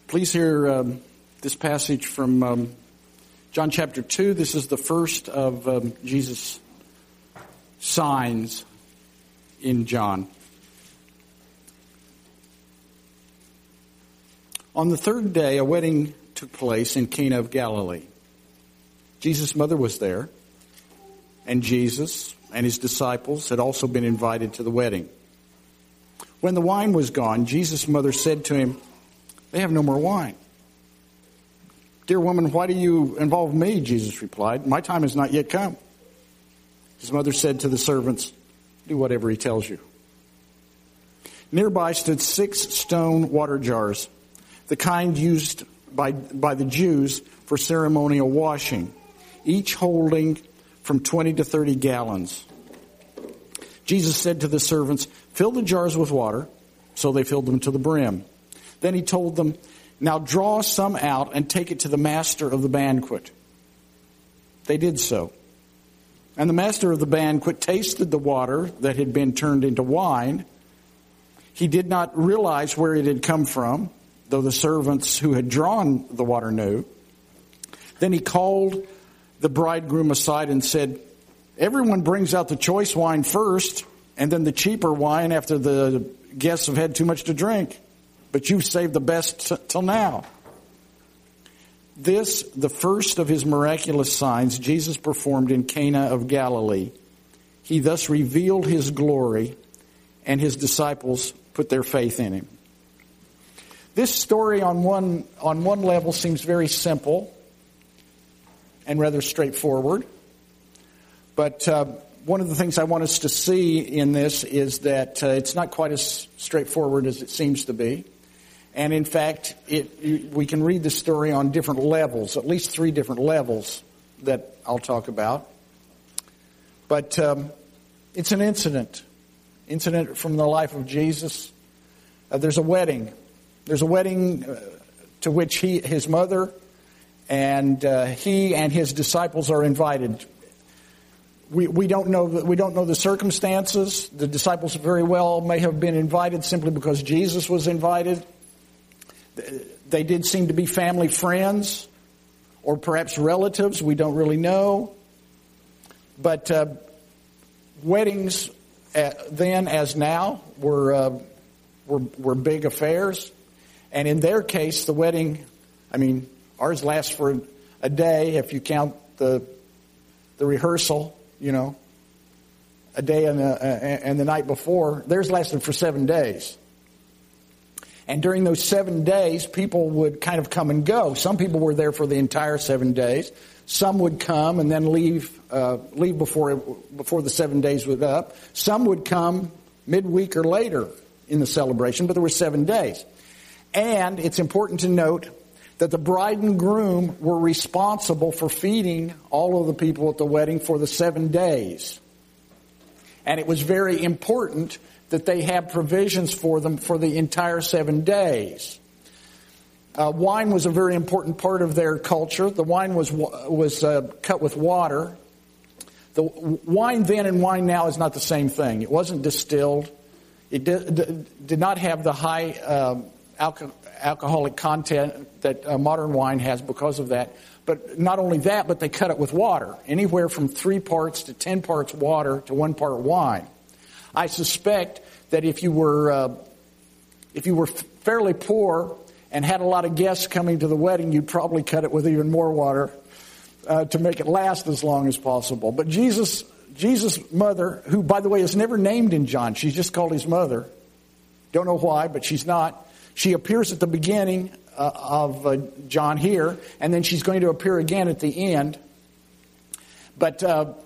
Please hear this passage from John chapter 2. This is the first of Jesus' signs in John. On the third day, a wedding took place in Cana of Galilee. Jesus' mother was there, and Jesus and his disciples had also been invited to the wedding. When the wine was gone, Jesus' mother said to him, "They have no more wine." "Dear woman, why do you involve me?" Jesus replied. "My time has not yet come." His mother said to the servants, "Do whatever he tells you." Nearby stood 6 stone water jars, the kind used by the Jews for ceremonial washing, each holding from 20 to 30 gallons. Jesus said to the servants, "Fill the jars with water." So they filled them to the brim. Then he told them, "Now draw some out and take it to the master of the banquet." They did so. And the master of the banquet tasted the water that had been turned into wine. He did not realize where it had come from, though the servants who had drawn the water knew. Then he called the bridegroom aside and said, "Everyone brings out the choice wine first, and then the cheaper wine after the guests have had too much to drink. But you've saved the best till now." This, the first of his miraculous signs, Jesus performed in Cana of Galilee. He thus revealed his glory, and his disciples put their faith in him. This story on one level seems very simple and rather straightforward. But one of the things I want us to see in this is that it's not quite as straightforward as it seems to be. And in fact, we can read the story on different levels, at least 3 different levels that I'll talk about. But it's an incident from the life of Jesus. There's a wedding. There's a wedding to which his mother and he and his disciples are invited. We don't know the circumstances. The disciples very well may have been invited simply because Jesus was invited. They did seem to be family friends or perhaps relatives. We don't really know. But weddings then as now were big affairs. And in their case, the wedding, ours lasts for a day if you count the rehearsal, a day and the night before. Theirs lasted for 7 days. And during those 7 days, people would kind of come and go. Some people were there for the entire 7 days. Some would come and then leave before the 7 days was up. Some would come midweek or later in the celebration, but there were 7 days. And it's important to note that the bride and groom were responsible for feeding all of the people at the wedding for the 7 days. And it was very important that they have provisions for them for the entire 7 days. Wine was a very important part of their culture. The wine was cut with water. The wine then and wine now is not the same thing. It wasn't distilled. It did not have the high alcoholic content that modern wine has because of that. But not only that, but they cut it with water. Anywhere from 3 parts to 10 parts water to 1 part wine. I suspect that if you were fairly poor and had a lot of guests coming to the wedding, you'd probably cut it with even more water to make it last as long as possible. But Jesus' mother, who, by the way, is never named in John. She's just called his mother. Don't know why, but she's not. She appears at the beginning of John here, and then she's going to appear again at the end. But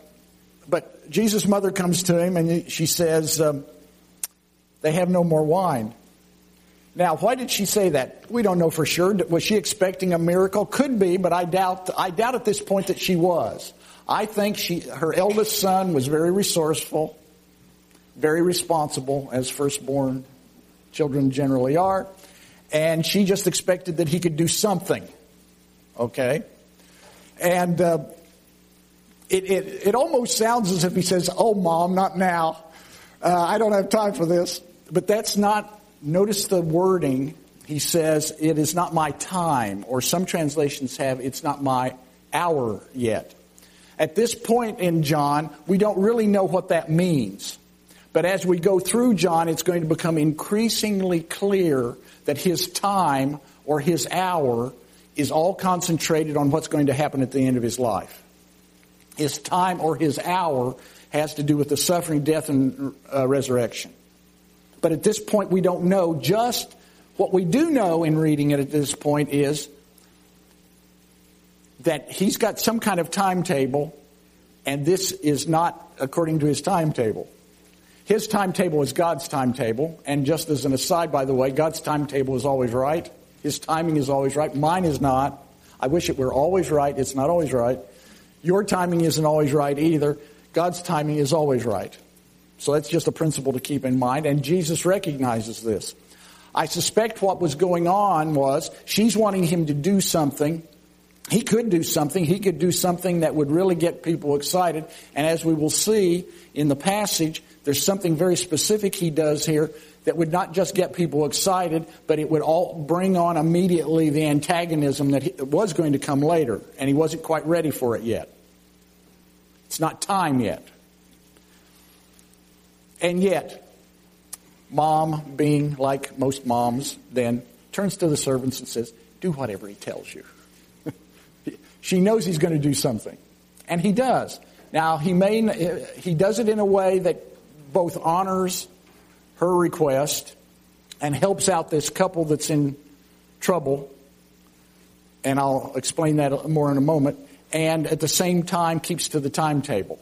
Jesus' mother comes to him, and she says, "They have no more wine." Now, why did she say that? We don't know for sure. Was she expecting a miracle? Could be, but I doubt at this point that she was. I think her eldest son was very resourceful, very responsible, as firstborn children generally are. And she just expected that he could do something. Okay? And it almost sounds as if he says, "Oh, Mom, not now. I don't have time for this." But that's not, notice the wording. he says, it is not my time, or some translations have, it's not my hour yet. At this point in John, we don't really know what that means. But as we go through John, it's going to become increasingly clear that his time or his hour is all concentrated on what's going to happen at the end of his life. His time or his hour has to do with the suffering, death, and resurrection. But at this point, we don't know. Just what we do know in reading it at this point is that he's got some kind of timetable, and this is not according to his timetable. His timetable is God's timetable, and just as an aside, by the way, God's timetable is always right. His timing is always right. Mine is not. I wish it were always right. It's not always right. Your timing isn't always right either. God's timing is always right. So that's just a principle to keep in mind, and Jesus recognizes this. I suspect what was going on was she's wanting him to do something. He could do something. He could do something that would really get people excited. And as we will see in the passage, there's something very specific he does here that would not just get people excited, but it would all bring on immediately the antagonism that was going to come later. And he wasn't quite ready for it yet. It's not time yet. And yet, Mom, being like most moms, then turns to the servants and says, do whatever he tells you. She knows he's going to do something. And he does. Now, he does it in a way that both honors her request and helps out this couple that's in trouble. And I'll explain that more in a moment. And at the same time, keeps to the timetable.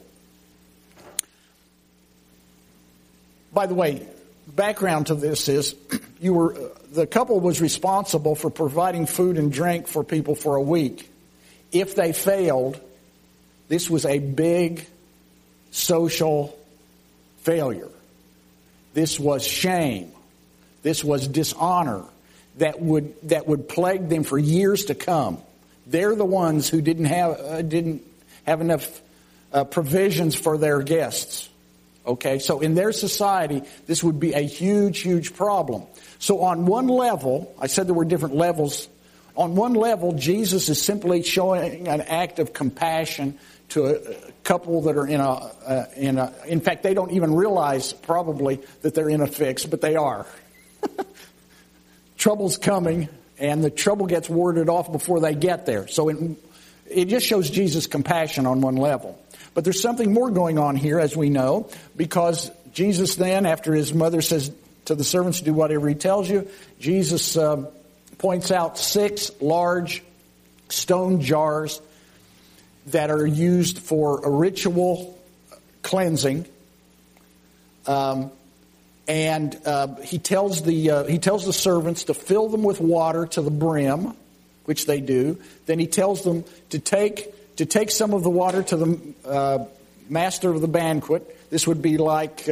By the way, background to this is the couple was responsible for providing food and drink for people for a week. If they failed, this was a big social failure. This was shame. This was dishonor that would plague them for years to come. They're the ones who didn't have enough provisions for their guests. Okay, so in their society, this would be a huge, huge problem. So on one level, I said there were different levels. On one level, Jesus is simply showing an act of compassion to a couple that are in fact, they don't even realize probably that they're in a fix, but they are. Trouble's coming, and the trouble gets warded off before they get there. So it just shows Jesus' compassion on one level. But there's something more going on here, as we know, because Jesus then, after his mother says to the servants, do whatever he tells you, Jesus points out 6 large stone jars that are used for a ritual cleansing. And he tells the servants to fill them with water to the brim, which they do. Then he tells them to take some of the water to the master of the banquet. This would be like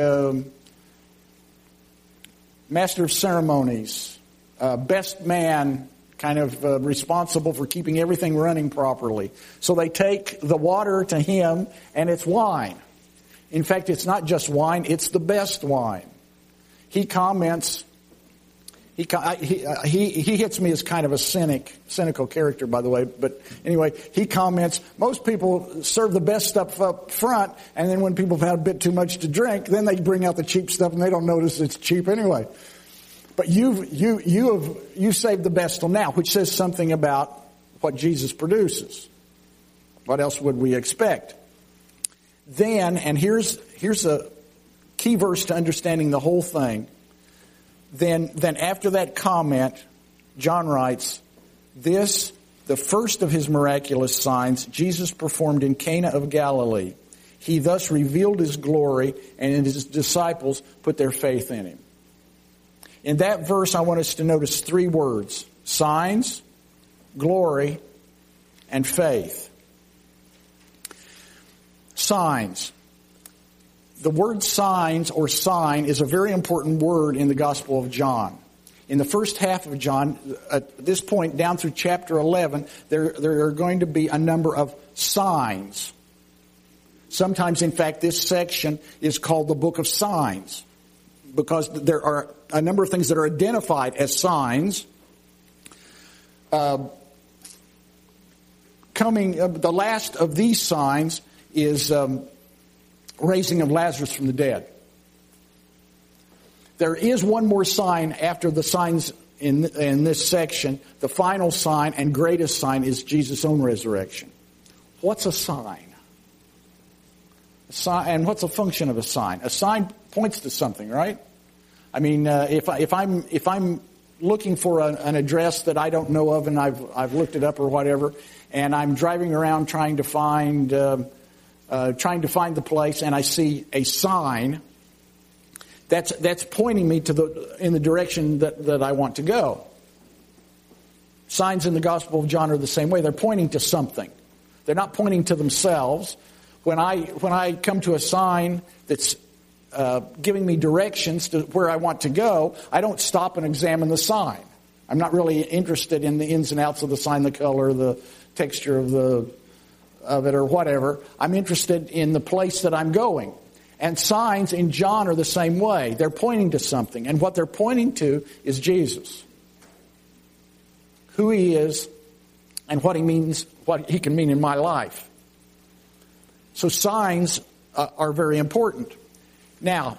master of ceremonies, best man, kind of responsible for keeping everything running properly. So they take the water to him, and it's wine. In fact, it's not just wine, it's the best wine. He comments, he hits me as kind of a cynical character, by the way. But anyway, he comments, most people serve the best stuff up front, and then when people have had a bit too much to drink, then they bring out the cheap stuff, and they don't notice it's cheap anyway. But you've saved the best till now, which says something about what Jesus produces. What else would we expect? Then, and here's a key verse to understanding the whole thing. Then after that comment, John writes, this, the first of his miraculous signs, Jesus performed in Cana of Galilee. He thus revealed his glory, and his disciples put their faith in him. In that verse, I want us to notice 3 words: signs, glory, and faith. Signs. The word signs or sign is a very important word in the Gospel of John. In the first half of John, at this point down through chapter 11, there are going to be a number of signs. Sometimes, in fact, this section is called the Book of Signs, because there are a number of things that are identified as signs, the last of these signs is raising of Lazarus from the dead. There is one more sign after the signs in this section. The final sign and greatest sign is Jesus' own resurrection. What's a sign? And what's a function of a sign? A sign points to something, right? I mean, if I'm looking for an address that I don't know of and I've looked it up or whatever, and I'm driving around trying to find the place, and I see a sign, that's pointing me in the direction that I want to go. Signs in the Gospel of John are the same way. They're pointing to something. They're not pointing to themselves. When I come to a sign that's giving me directions to where I want to go, I don't stop and examine the sign. I'm not really interested in the ins and outs of the sign, the color, the texture of it, or whatever. I'm interested in the place that I'm going. And signs in John are the same way. They're pointing to something. And what they're pointing to is Jesus. Who he is and what he means, what he can mean in my life. So signs are very important. Now,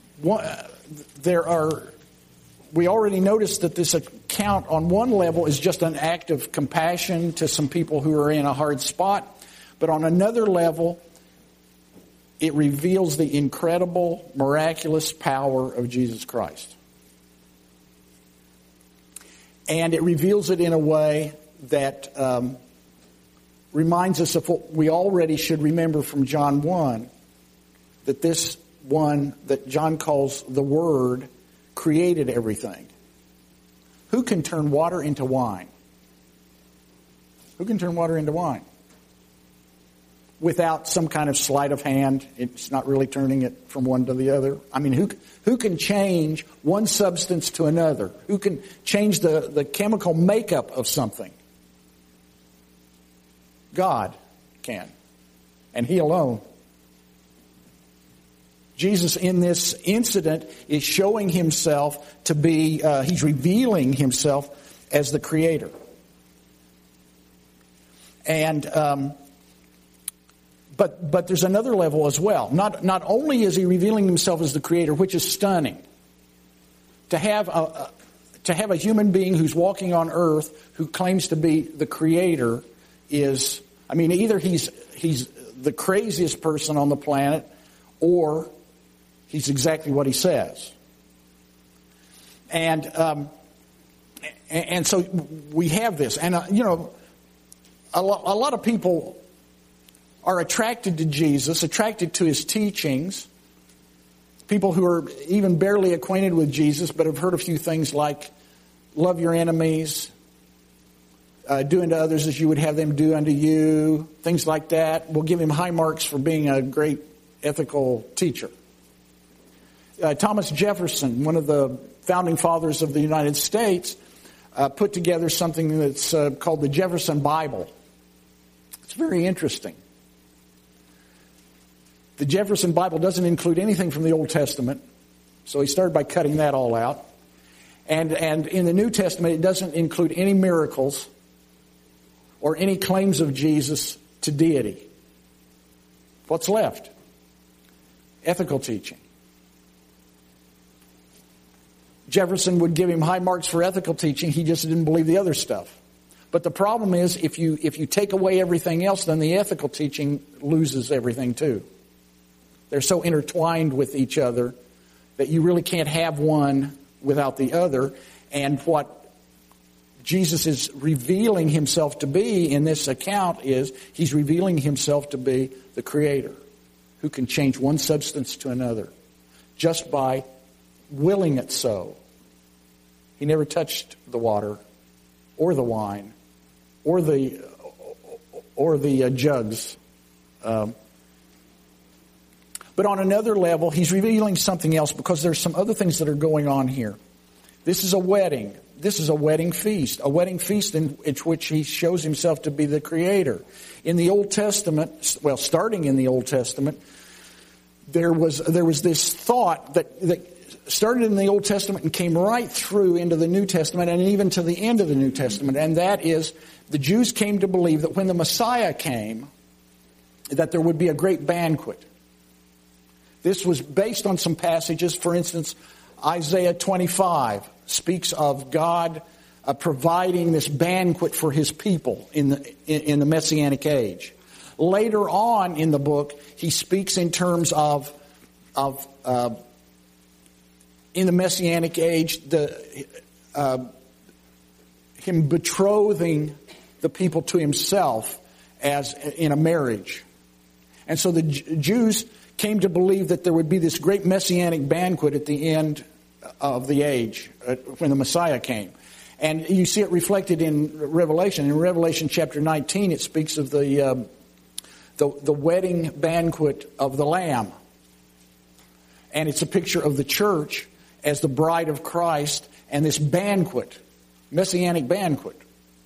we already noticed that this account on one level is just an act of compassion to some people who are in a hard spot. But on another level, it reveals the incredible, miraculous power of Jesus Christ. And it reveals it in a way that reminds us of what we already should remember from John 1, that this one that John calls the Word created everything. Who can turn water into wine? Who can turn water into wine? Without some kind of sleight of hand, it's not really turning it from one to the other. I mean, who can change one substance to another? Who can change the chemical makeup of something? God can, and he alone. Jesus in this incident is showing himself to be, he's revealing himself as the Creator. And But there's another level as well. Not only is he revealing himself as the Creator, which is stunning. To have a human being who's walking on earth who claims to be the Creator is, I mean, either he's the craziest person on the planet, or he's exactly what he says. And so we have this, and a lot of people are attracted to Jesus, attracted to his teachings. People who are even barely acquainted with Jesus but have heard a few things like love your enemies, do unto others as you would have them do unto you, things like that. We'll give him high marks for being a great ethical teacher. Thomas Jefferson, one of the founding fathers of the United States, put together something that's called the Jefferson Bible. It's very interesting. The Jefferson Bible doesn't include anything from the Old Testament, so he started by cutting that all out. And in the New Testament, it doesn't include any miracles or any claims of Jesus to deity. What's left? Ethical teaching. Jefferson would give him high marks for ethical teaching. He just didn't believe the other stuff. But the problem is, if you take away everything else, then the ethical teaching loses everything too. They're so intertwined with each other that you really can't have one without the other. And what Jesus is revealing himself to be in this account is he's revealing himself to be the Creator who can change one substance to another just by willing it so. He never touched the water or the wine or the jugs. But on another level, he's revealing something else because there's some other things that are going on here. This is a wedding. This is a wedding feast in which he shows himself to be the Creator. In the Old Testament, well, starting in the Old Testament, there was this thought that started in the Old Testament and came right through into the New Testament and even to the end of the New Testament. And that is, the Jews came to believe that when the Messiah came, that there would be a great banquet. This was based on some passages. For instance, Isaiah 25 speaks of God providing this banquet for His people in the Messianic age. Later on in the book, he speaks in terms of in the Messianic age, Him betrothing the people to Himself as in a marriage. And so the Jews came to believe that there would be this great Messianic banquet at the end of the age, when the Messiah came. And you see it reflected in Revelation. In Revelation chapter 19, it speaks of the wedding banquet of the Lamb. And it's a picture of the church as the bride of Christ and this banquet, Messianic banquet.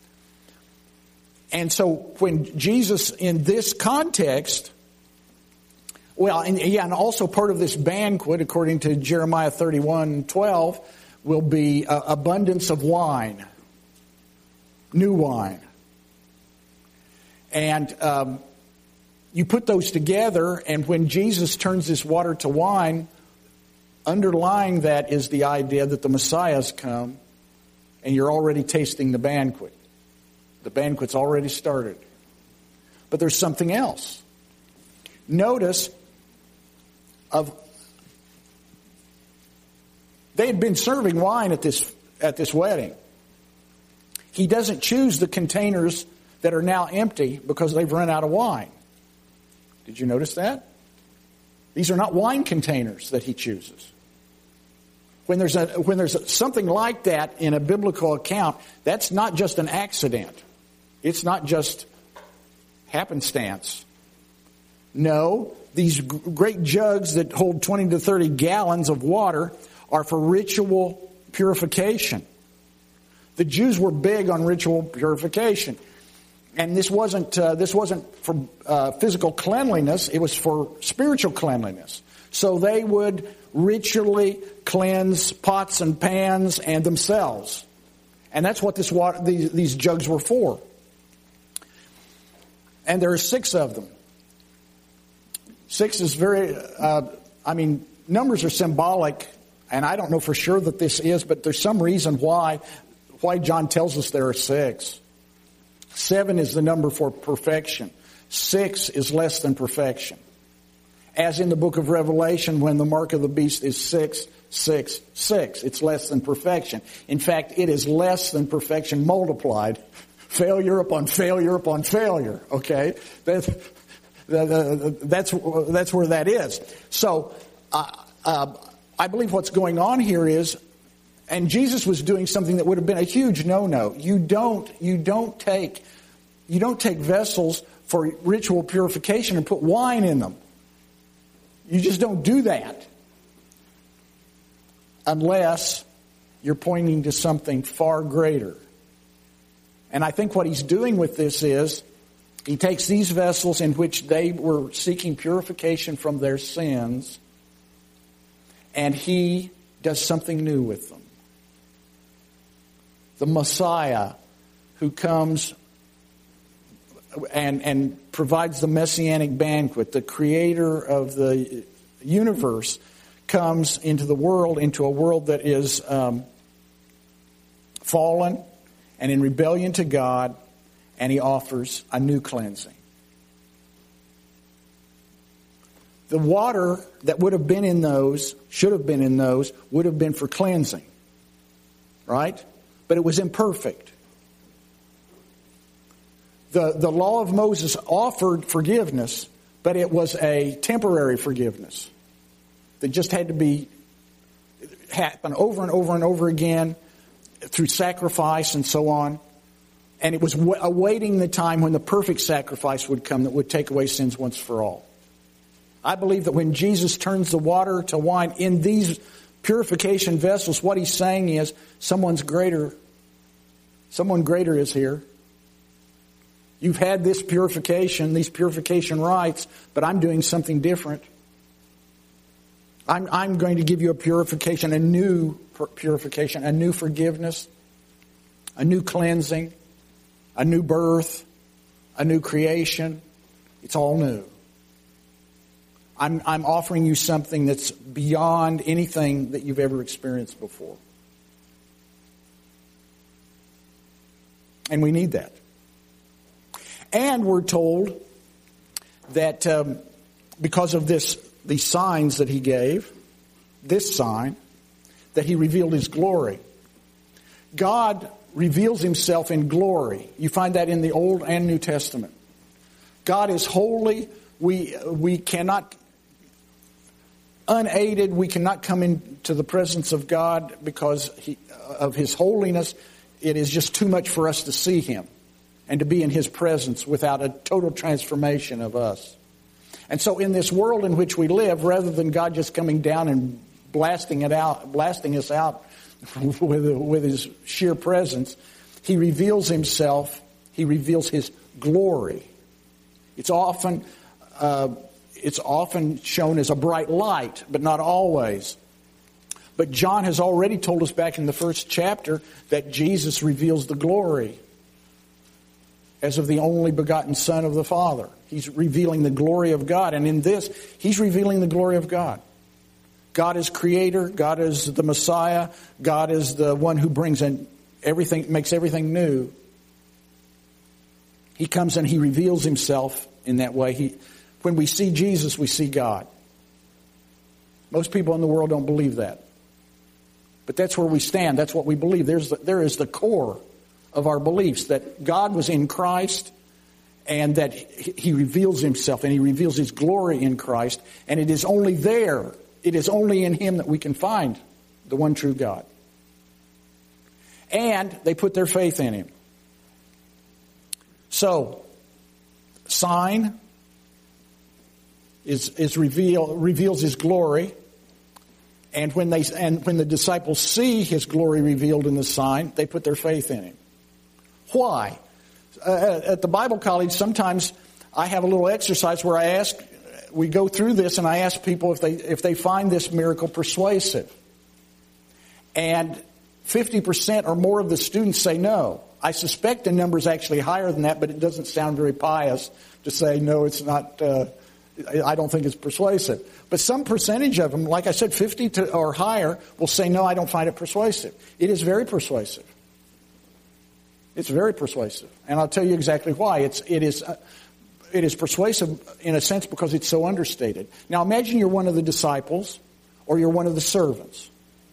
And so when Jesus, in this context, and also part of this banquet, according to Jeremiah 31:12, will be abundance of wine, new wine. And you put those together, and when Jesus turns this water to wine, underlying that is the idea that the Messiah's come, and you're already tasting the banquet. The banquet's already started. But there's something else. Notice, they had been serving wine at this wedding. He doesn't choose the containers that are now empty because they've run out of wine. Did you notice that? These are not wine containers that He chooses. When there's something like that in a biblical account, that's not just an accident. It's not just happenstance. No, these great jugs that hold 20 to 30 gallons of water are for ritual purification. The Jews were big on ritual purification. And this wasn't for physical cleanliness, it was for spiritual cleanliness. So they would ritually cleanse pots and pans and themselves. And that's what these jugs were for. And there are 6 of them. 6 is very, numbers are symbolic, and I don't know for sure that this is, but there's some reason why John tells us there are 6. 7 is the number for perfection. 6 is less than perfection. As in the book of Revelation, when the mark of the beast is 666, it's less than perfection. In fact, it is less than perfection multiplied. Failure upon failure upon failure. Okay? That's where that is. So, I believe what's going on here is, and Jesus was doing something that would have been a huge no-no. You don't take vessels for ritual purification and put wine in them. You just don't do that. Unless you're pointing to something far greater. And I think what He's doing with this is, He takes these vessels in which they were seeking purification from their sins, and He does something new with them. The Messiah who comes and provides the Messianic banquet, the Creator of the universe, comes into the world, into a world that is fallen and in rebellion to God, and He offers a new cleansing. The water that would have been in those, should have been in those, would have been for cleansing. Right? But it was imperfect. The law of Moses offered forgiveness, but it was a temporary forgiveness that just had to happen over and over and over again through sacrifice and so on. And it was awaiting the time when the perfect sacrifice would come that would take away sins once for all. I believe that when Jesus turns the water to wine in these purification vessels, what He's saying is someone greater is here. You've had this purification, these purification rites, but I'm doing something different. I'm going to give you a purification, a new purification, a new forgiveness, a new cleansing, a new birth, a new creation. It's all new. I'm offering you something that's beyond anything that you've ever experienced before. And we need that. And we're told that because of these signs that he gave, this sign, that he revealed his glory. God reveals himself in glory. You find that in the Old and New Testament. God is holy. We cannot, unaided, we cannot come into the presence of God because of his holiness. It is just too much for us to see him and to be in his presence without a total transformation of us. And so in this world in which we live, rather than God just coming down and blasting us out with his sheer presence, he reveals himself, he reveals his glory. It's often shown as a bright light, but not always. But John has already told us back in the first chapter that Jesus reveals the glory as of the only begotten Son of the Father. He's revealing the glory of God. And in this, he's revealing the glory of God. God is creator. God is the Messiah. God is the one who brings in everything, makes everything new. He comes and he reveals himself in that way. When we see Jesus, we see God. Most people in the world don't believe that. But that's where we stand. That's what we believe. There is the core of our beliefs, that God was in Christ and that he reveals himself and he reveals his glory in Christ. And it is only there, it is only in him that we can find the one true God. And they put their faith in him. So, sign reveals his glory. And when the disciples see his glory revealed in the sign, they put their faith in him. Why? At the Bible college, sometimes I have a little exercise where we go through this and I ask people if they find this miracle persuasive. And 50% or more of the students say no. I suspect the number is actually higher than that, but it doesn't sound very pious to say no, it's not. I don't think it's persuasive. But some percentage of them, like I said, 50 or higher, will say, no, I don't find it persuasive. It is very persuasive. It's very persuasive. And I'll tell you exactly why. It is persuasive in a sense because it's so understated. Now imagine you're one of the disciples or you're one of the servants.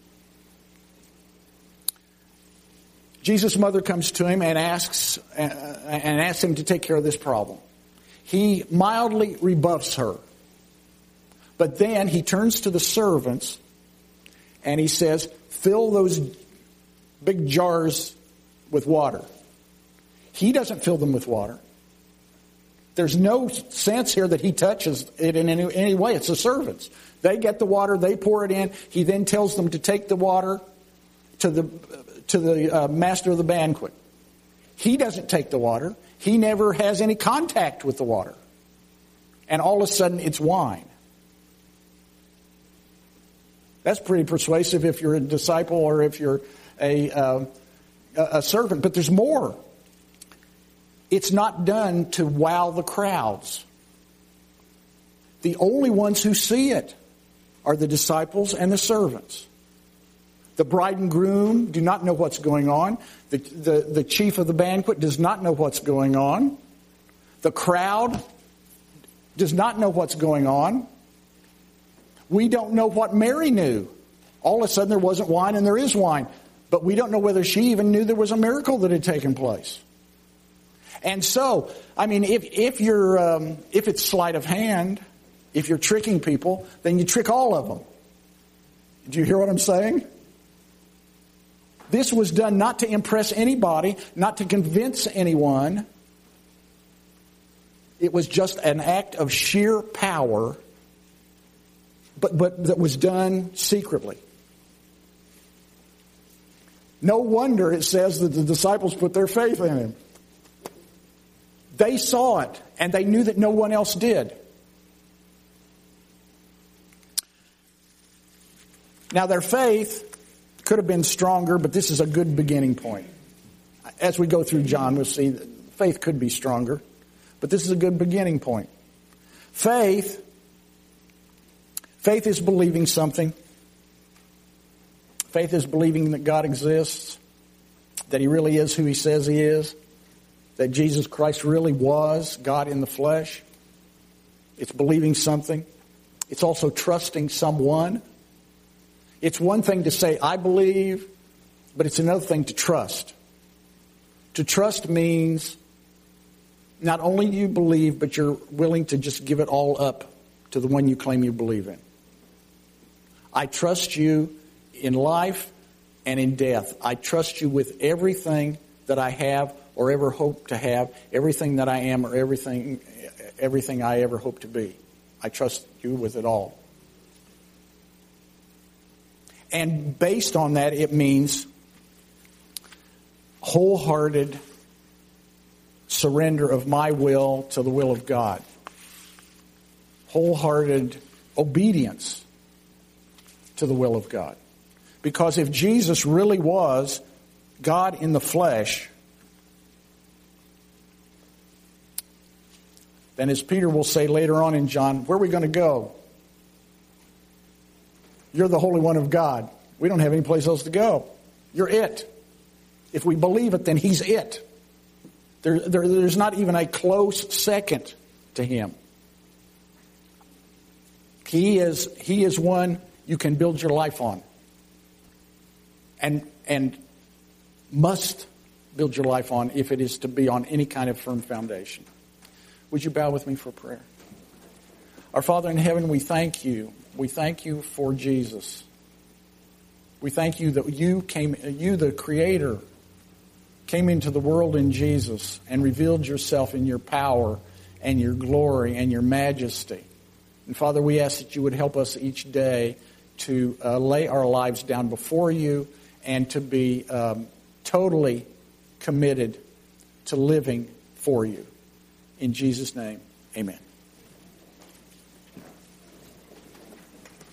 Jesus' mother comes to him and asks him to take care of this problem. He mildly rebuffs her. But then he turns to the servants and he says, fill those big jars with water. He doesn't fill them with water. There's no sense here that he touches it in any way. It's the servants. They get the water, they pour it in. He then tells them to take the water to the master of the banquet. He doesn't take the water. He never has any contact with the water. And all of a sudden, it's wine. That's pretty persuasive if you're a disciple or if you're a servant. But there's more. It's not done to wow the crowds. The only ones who see it are the disciples and the servants. The bride and groom do not know what's going on. The chief of the banquet does not know what's going on. The crowd does not know what's going on. We don't know what Mary knew. All of a sudden there wasn't wine and there is wine. But we don't know whether she even knew there was a miracle that had taken place. And so, I mean, if it's sleight of hand, if you're tricking people, then you trick all of them. Do you hear what I'm saying? This was done not to impress anybody, not to convince anyone. It was just an act of sheer power, but that was done secretly. No wonder it says that the disciples put their faith in him. They saw it, and they knew that no one else did. Now, their faith could have been stronger, but this is a good beginning point. As we go through John, we'll see that faith could be stronger, but this is a good beginning point. Faith is believing something. Faith is believing that God exists, that He really is who He says He is, that Jesus Christ really was God in the flesh. It's believing something. It's also trusting someone. It's one thing to say, I believe, but it's another thing to trust. To trust means not only do you believe, but you're willing to just give it all up to the one you claim you believe in. I trust you in life and in death. I trust you with everything that I have or ever hope to have, everything that I am or everything I ever hope to be. I trust you with it all. And based on that, it means wholehearted surrender of my will to the will of God. Wholehearted obedience to the will of God. Because if Jesus really was God in the flesh, then as Peter will say later on in John, where are we going to go? You're the Holy One of God. We don't have any place else to go. You're it. If we believe it, then He's it. There's not even a close second to Him. He is one you can build your life on. And must build your life on if it is to be on any kind of firm foundation. Would you bow with me for prayer? Our Father in heaven, we thank you. We thank you for Jesus. We thank you that you, the Creator, came into the world in Jesus and revealed yourself in your power and your glory and your majesty. And Father, we ask that you would help us each day to lay our lives down before you and to be totally committed to living for you. In Jesus' name, amen.